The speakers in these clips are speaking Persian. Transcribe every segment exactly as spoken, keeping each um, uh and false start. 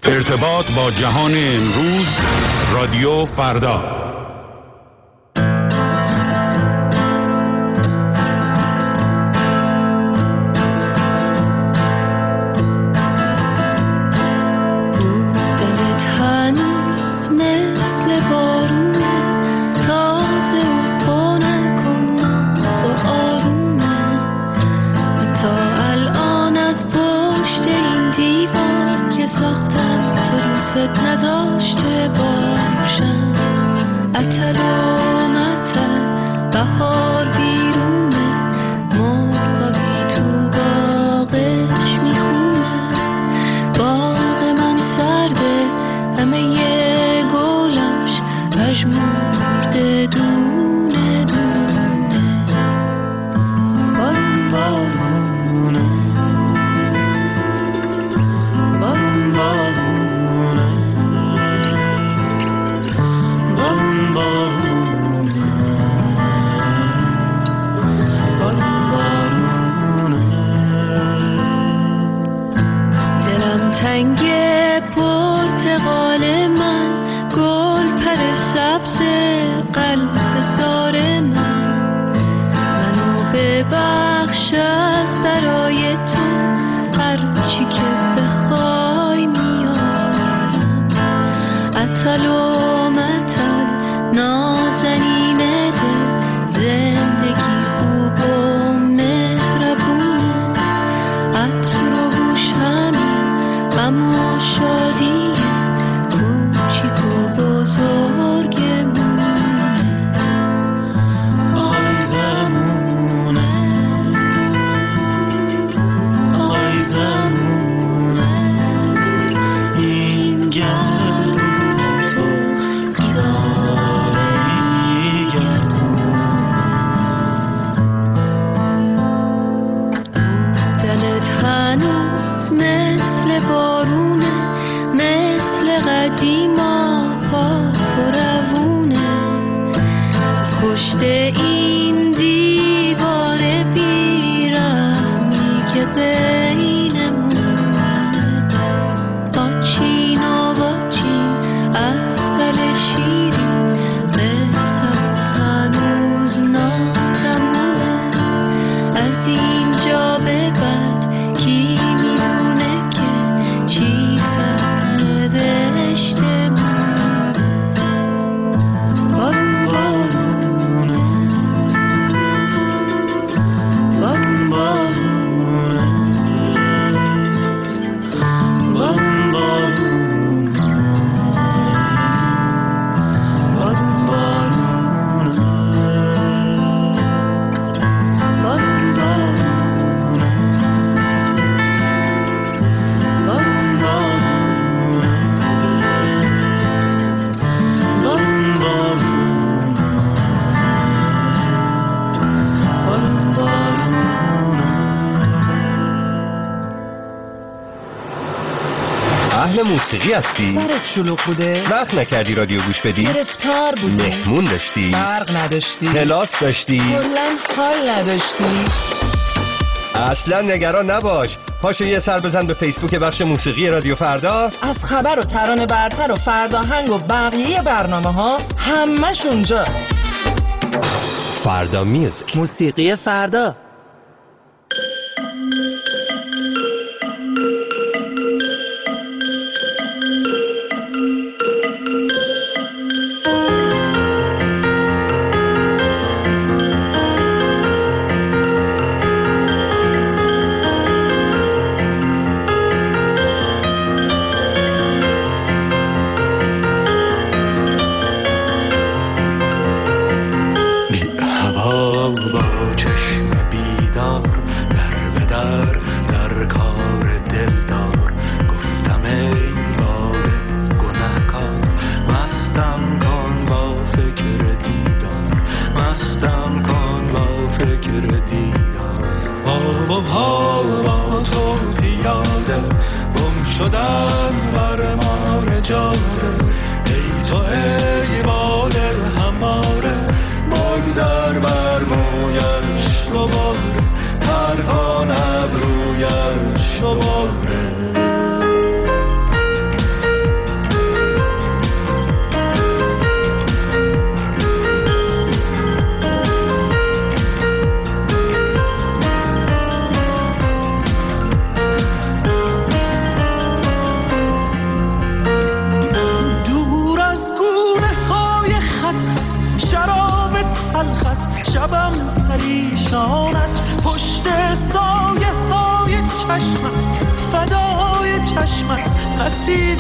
ارتباط با جهان امروز، رادیو فردا. موسیقی هستی؟ سرت شلوغ بوده؟ وقت نکردی رادیو گوش بدی؟ گرفتار بودی؟ مهمون داشتی؟ برق نداشتی؟ کلاس داشتی؟ کلاً حال نداشتی؟ اصلا نگران نباش، پاشو یه سر بزن به فیسبوک بخش موسیقی رادیو فردا. از خبر و ترانه برتر و فرداهنگ و بقیه برنامه ها همش اونجاست. فردا میوزیک، موسیقی فردا.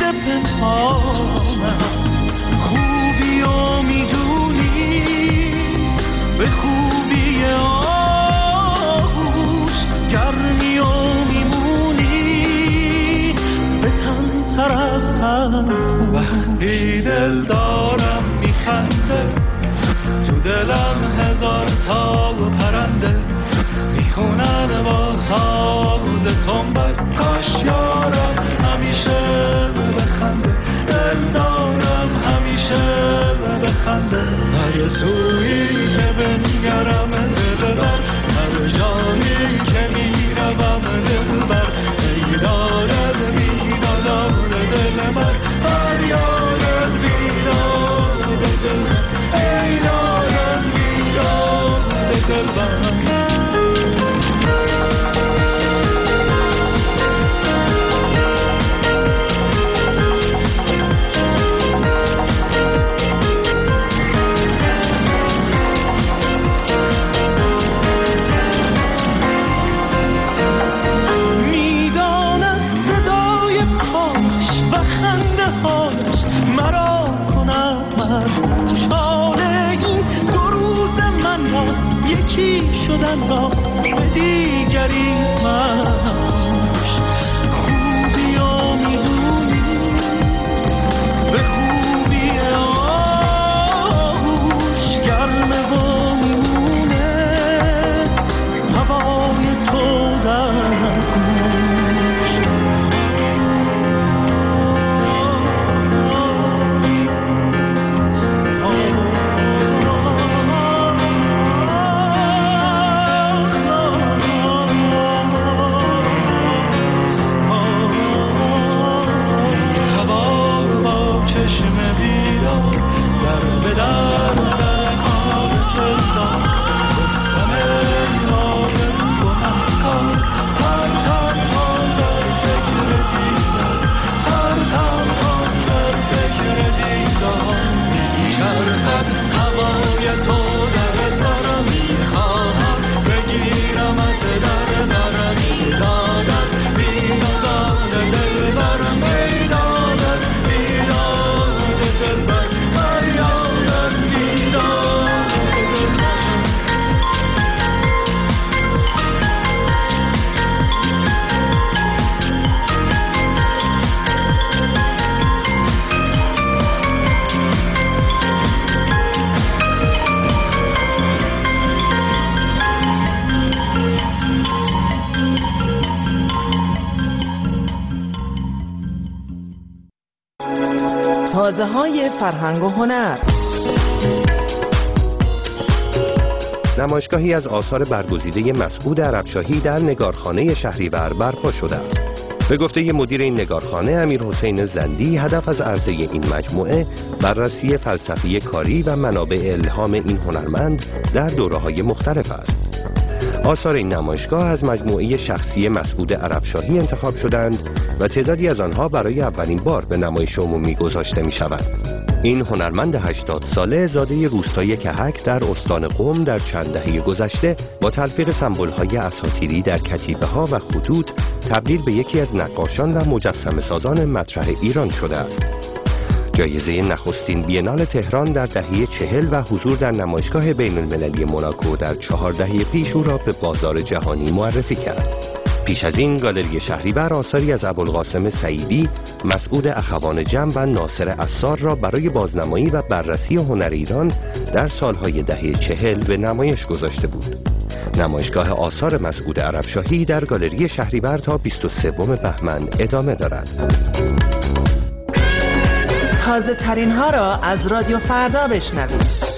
پنهانم، خوبی و میدونی به خوبی آغوش، گرمی و میمونی به تن تر از تن. وقتی دل دارم میخنده، تو دلم هزار تا پرنده میخونن با ساز تنبک. کاش یارم همیشه بخنده، دل دارم همیشه بخنده. هر سویی که بنگرم دلبر، هر جایی که میروم دلبر، ای دارد بیدار دلبر، هر یارد بیدار دلبر، ای دارد بیدار دلبر. شدن را به دیگری منش، خوبی و میدونی به خوبی آغوش، گرمه و میمونه هوای تو در گوش. تازه های فرهنگ و هنر. نمایشگاهی از آثار برگزیده مسعود عربشاهی در نگارخانه شهریور برپا شده است. به گفته مدیر این نگارخانه امیرحسین زندی، هدف از عرضه این مجموعه بررسی فلسفی کاری و منابع الهام این هنرمند در دوره‌های مختلف است. آثار این نمایشگاه از مجموعه شخصی مسعود عربشاهی انتخاب شدند و تعدادی از آنها برای اولین بار به نمایش عمومی گذاشته می شود. این هنرمند هشتاد ساله زاده روستای کهک در استان قم در چند دهه گذشته با تلفیق سمبول‌های اساطیری در کتیبه ها و خطوط تبدیل به یکی از نقاشان و مجسمه سازان مطرح ایران شده است. جایزه نخستین بینال تهران در دهه چهل و حضور در نمایشگاه بین المللی موناکو در چهار دهه پیش او را به بازار جهانی معرفی کرد. پیش از این گالری شهریور آثاری از ابوالقاسم سعیدی، مسعود اخوان جم و ناصر عصار را برای بازنمایی و بررسی هنر ایران در سالهای دهه چهل به نمایش گذاشته بود. نمایشگاه آثار مسعود عربشاهی در گالری شهریور تا بیست و سوم بهمن ادامه دارد. تازه ترین ها را از رادیو فردا بشنوید.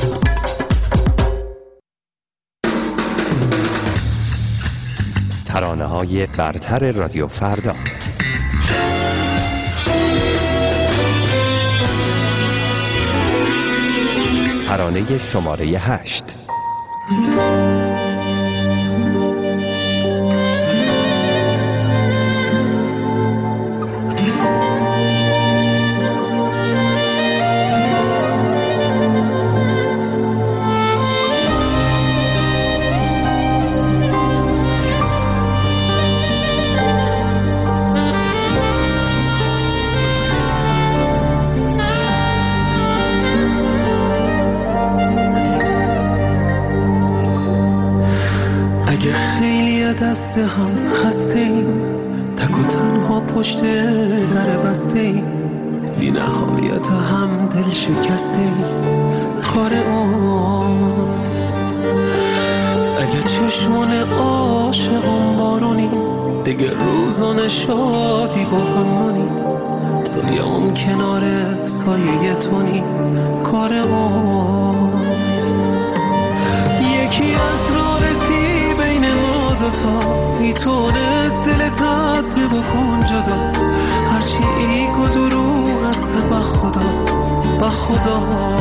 ترانه های برتر رادیو فردا. ترانه شماره هشت. خسته هم خسته ایم، تک و تنها پشت در بسته ایم، بی نهایت هم دل شکسته ایم. کار اون اگه چشمان عاشقم بارونی، دیگه روزان شادی با هم مانی، دنیام کنار سایه تونی. کار اون یکی از راه رسی بین ما دوتا، میتونست دل تصمیم بکن جدا، هرچی ایگ و دروغ است به خدا، به خدا.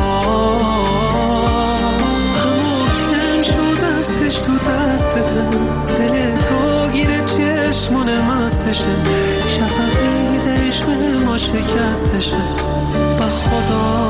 همو کم شد دستش تو دستته، دل تو گیره چشمون مستشه، شفق میده عشق ما شکستشه، به خدا.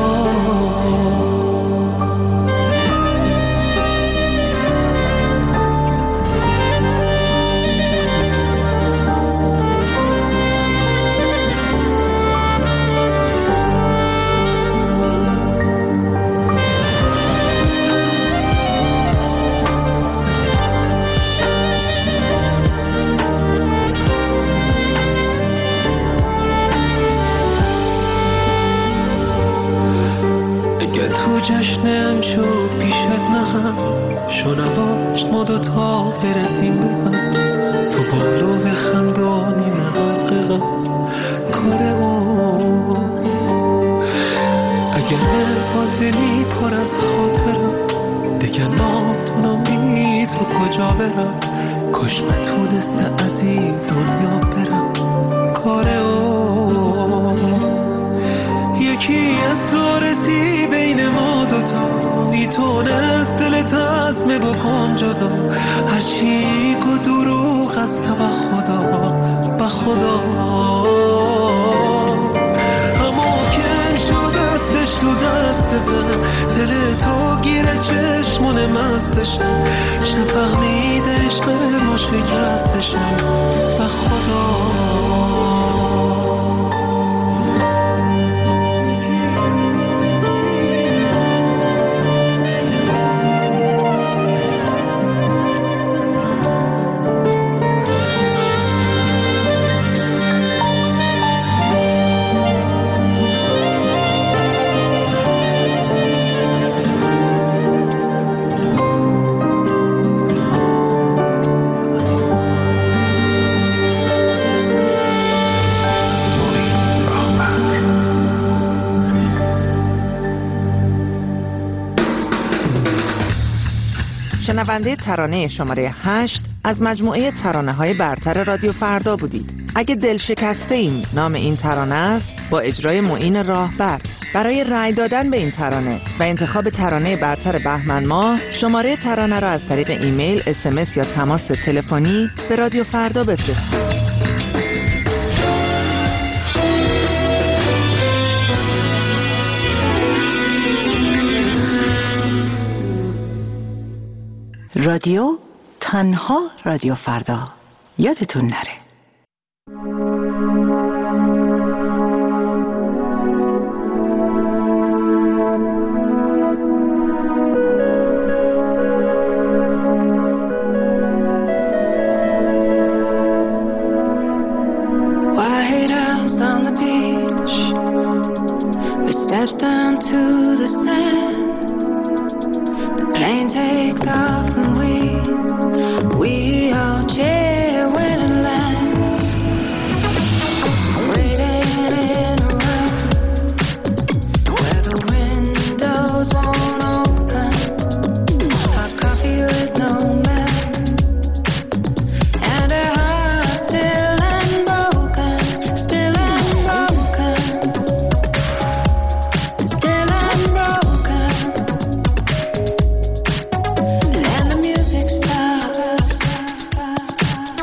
جشنم شد پیشت نهم، شنواش ما دوتا برسیم به هم، تو بالو به خندانی مغرق غم. کار اون اگر با دلی پر از خاطرم، دیگه ناتونم بی تو کجا برم، کاش نتونسته از این دنیا برم. کار اون یکی از تو رسی بین ما دوتا، میتونست دل تصمه بکن جدا، هرچی گو دروغ است به خدا، به خدا. اما کم شد دستش تو دستته، دل تو گیره چشمون مستشه، شفق میده عشق ما شکستشه، به خدا. شنونده ترانه شماره هشت از مجموعه ترانه‌های برتر رادیو فردا بودید. اگه دل شکسته ایم نام این ترانه است، با اجرای معین راهبر. برای رأی دادن به این ترانه و انتخاب ترانه برتر بهمن ماه، شماره ترانه را از طریق ایمیل، اس ام اس یا تماس تلفنی به رادیو فردا بفرستید. رادیو تنها رادیو فردا، یادتون نره. White house on the beach, with steps down to the sand. The plane takes off and we, we all cheer when it lands. Waiting in a room where the windows won't open. Hot coffee with no milk, and a heart still unbroken, still unbroken, still unbroken. And the music stops.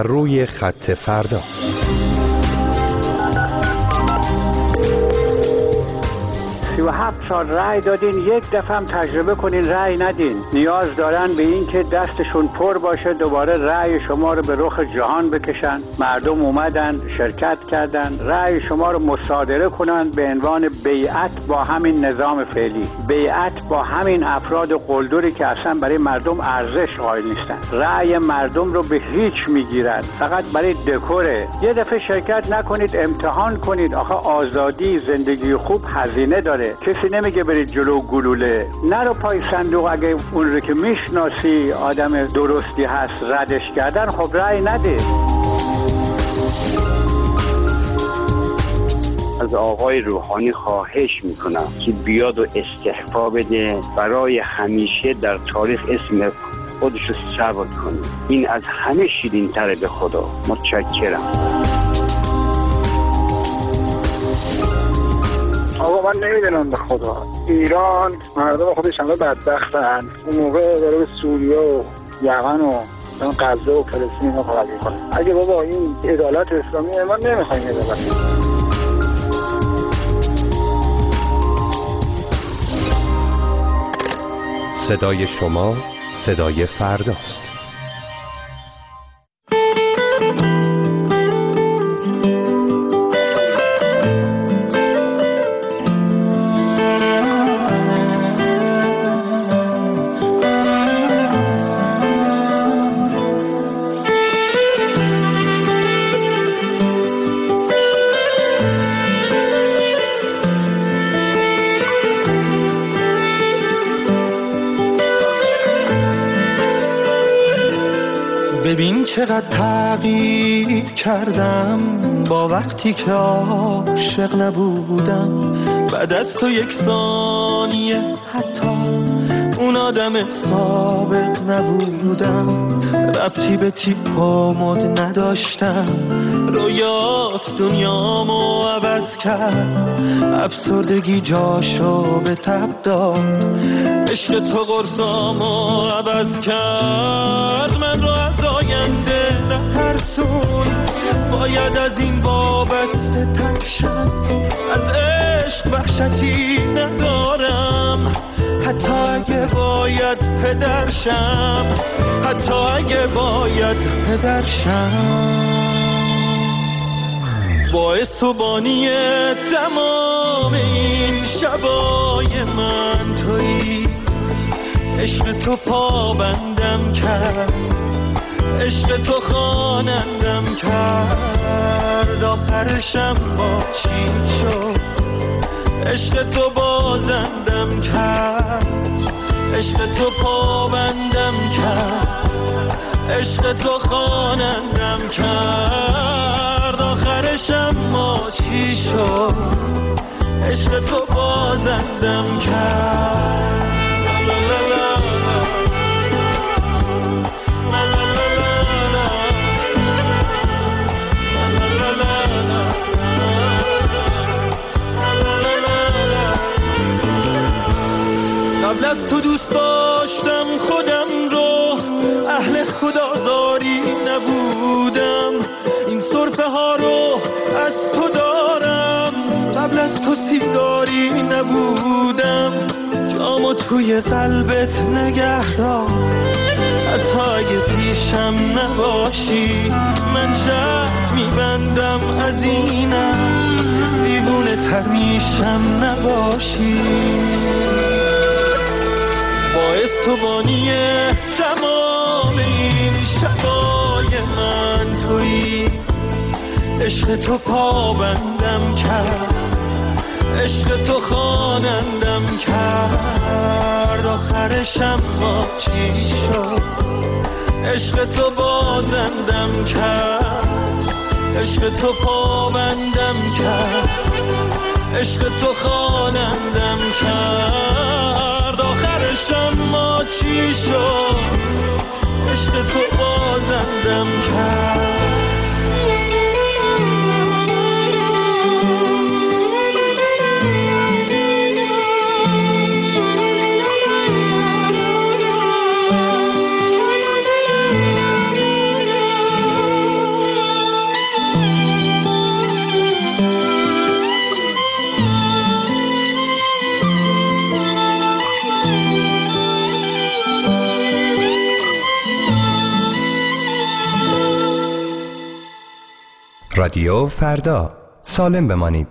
بر روی خط فردا. سی و هفت سال رأی دادین، یک دفعه هم تجربه کنین رأی ندین. نیاز دارن به این که دستشون پر باشه دوباره رأی شما رو به رخ جهان بکشن. مردم اومدن شرکت کردن، رأی شما رو مصادره کنن به عنوان بیعت با همین نظام فعلی، بیعت با همین افراد قلدری که اصلا برای مردم ارزش قائل نیستن. رأی مردم رو به هیچ میگیرن، فقط برای دکوره. یه دفعه شرکت نکنید، امتحان کنید. آخه آزادی، زندگی خوب هزینه داره. کسی نمیگه برید جلو گلوله. نرو پای صندوق. اگه اون رو که میشناسی آدم درستی هست ردش کردن، خب رأی نده. از آقای روحانی خواهش میکنم که بیاد و استعفا بده، برای همیشه در تاریخ اسم خودش رو ثبت کنه. این از همه شیرین تره. به خدا متشکرم. آقا من نمیدونم به خدا، ایران مردم خودش همه بدبختن. اون موقع داره به سوریه و یمن و غزه و فلسطین رو کمک میکنه. اگه بابا این عدالت اسلامیه، ما نمیخوایم عدالت. صدای شما صدای فرداست. ببین چقدر تغییر کردم با وقتی که عاشق نبودم. بعد از تو یک ثانیه حتی اون آدم سابق نبودم. ربطی به تیپ و مد نداشتم، رویات دنیامو عوض کرد. افسردگی جاشو به تب داد، عشق تو قرصامو عوض کرد. من رو از آینده نترسون، باید از این وابسته ترشم. از عشق وحشتی ندارم، حتی اگه باید پدرشم، حتی اگه باید پدرشم. باعث و بانی تمام این شبای من تویی. عشق تو پابندم کرد، عشق تو خوانندم کرد. آخرشم با چی شد؟ عشق تو بازندم کرد، عشق تو پابندم کرد، عشق تو خوانندم کرد. آخرشم ما چی شد؟ عشق تو بازندم کرد. قبل از تو دوست داشتم خودم رو، اهل خدازاری نبودم. این سرفه ها رو از تو دارم، قبل از تو سیگاری نبودم. جامو توی قلبت نگه دار، حتی اگه پیشم نباشی. من شرط میبندم از اینم، دیوونه تر میشم نباشی. باعث تو بانی تمام این شبای من تویی. عشق تو پابندم کرد، عشق تو خوانندم کرد. آخرشم ما چی شد؟ عشق تو بازندم کرد، عشق تو پابندم کرد، عشق تو خوانندم کرد. آخرشم ما چی شد؟ عشق تو بازندم کرد. رادیو فردا، سالم بمانید.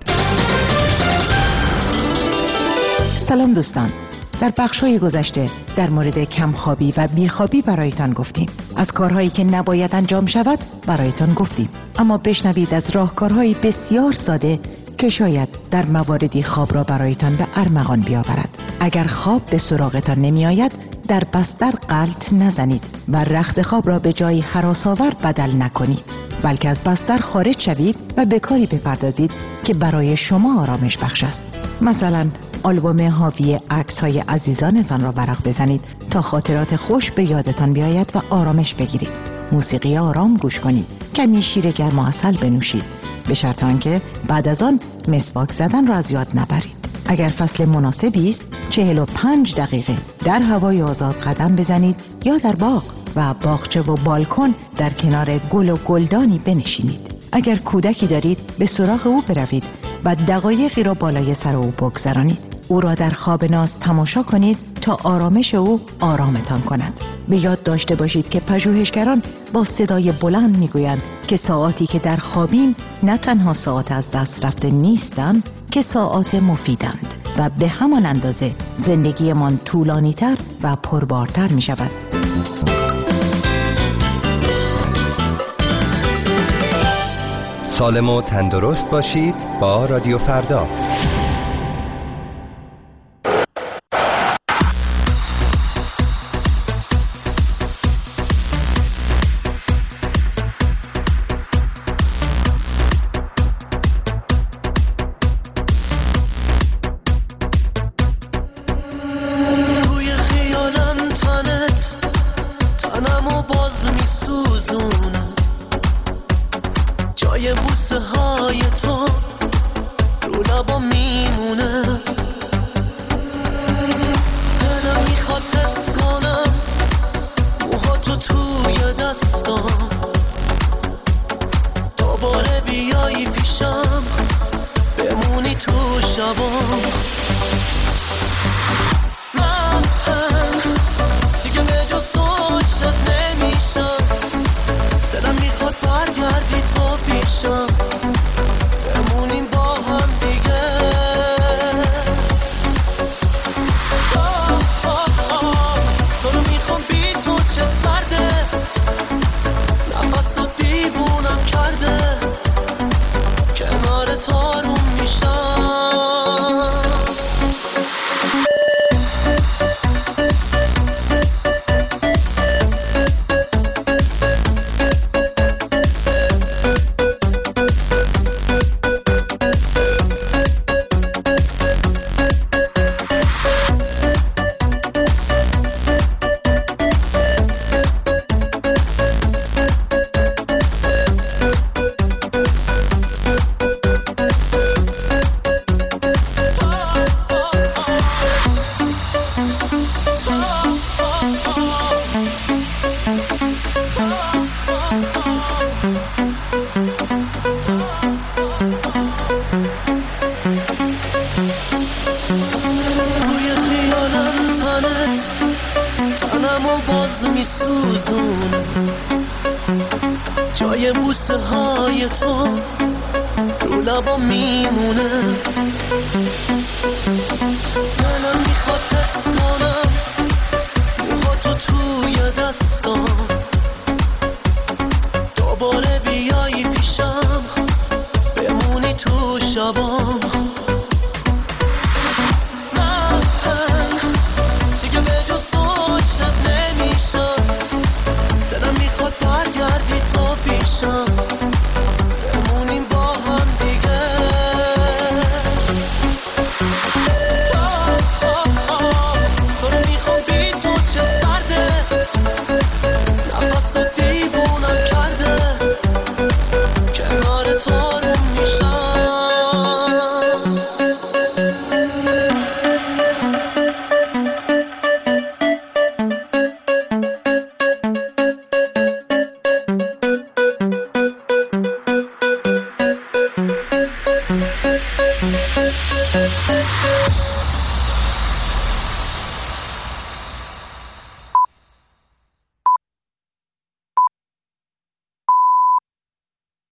سلام دوستان، در بخش‌های گذشته در مورد کمخوابی و بیخوابی برایتان گفتیم. از کارهایی که نباید انجام شود برایتان گفتیم. اما بشنوید از راهکارهای بسیار ساده که شاید در مواردی خواب را برایتان به ارمغان بیاورد. اگر خواب به سراغتان نمی آید، در بستر غلط نزنید و رخت خواب را به جایی هراس‌آور بدل نکنید، بلکه از بستر خارج شوید و به کاری بپردازید که برای شما آرامش بخش است. مثلا آلبوم حاوی عکس‌های عزیزانتان را ورق بزنید تا خاطرات خوش به یادتان بیاید و آرامش بگیرید. موسیقی آرام گوش کنید، کمی شیر گرم و عسل بنوشید، به شرط آنکه بعد از آن مسواک زدن را از یاد نبرید. اگر فصل مناسبی است، چهل و پنج دقیقه در هوای آزاد قدم بزنید یا در باغ و باغچه و بالکن در کنار گل و گلدانی بنشینید. اگر کودکی دارید، به سراغ او بروید و دقایقی را بالای سر او بگذرانید. او را در خواب ناز تماشا کنید تا آرامش او آرامتان کند. به یاد داشته باشید که پژوهشگران با صدای بلند میگویند که ساعاتی که در خوابیم نه تنها ساعات از دست رفته نیستند که ساعات مفیدند و به همان اندازه زندگیمان طولانی‌تر و پربارتر می شود. سالم و تندرست باشید با رادیو فردا. جای بوسه های تو رو لبا میمونه.